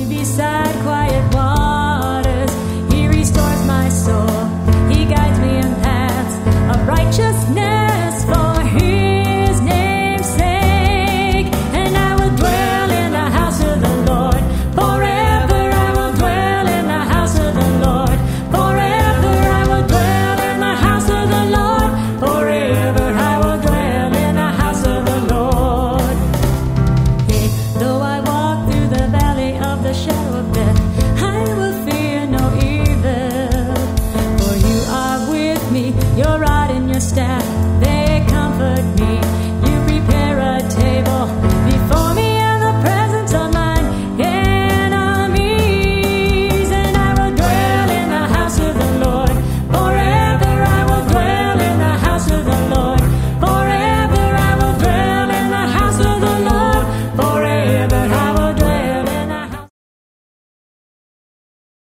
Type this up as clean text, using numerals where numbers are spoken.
beside quiet waters. He restores my soul. He guides me in paths of righteousness for his name's sake. And I will dwell in the house of the Lord forever. I will dwell in the house of the Lord forever. I will dwell in the house of the Lord forever. I will dwell in the house of the Lord. Hey, though I walk through the valley of the shadow of death,